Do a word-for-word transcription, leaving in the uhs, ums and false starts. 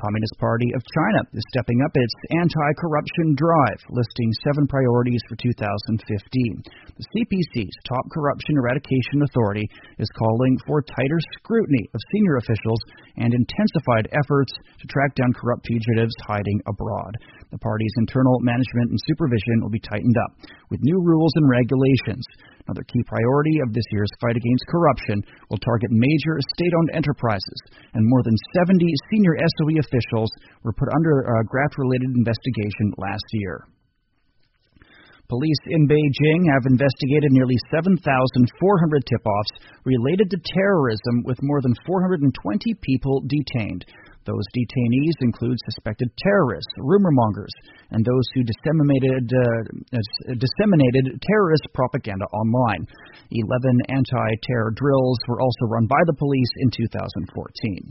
Communist Party of China is stepping up its anti-corruption drive, listing seven priorities for two thousand fifteen. The C P C's top corruption eradication authority is calling for tighter scrutiny of senior officials and intensified efforts to track down corrupt fugitives hiding abroad. The party's internal management and supervision will be tightened up with new rules and regulations. Another key priority of this year's fight against corruption will target major state-owned enterprises, and more than seventy senior S O E officials were put under a graft-related investigation last year. Police in Beijing have investigated nearly seven thousand four hundred tip-offs related to terrorism, with more than four hundred twenty people detained. Those detainees include suspected terrorists, rumor mongers, and those who disseminated uh, disseminated terrorist propaganda online. Eleven anti-terror drills were also run by the police in two thousand fourteen.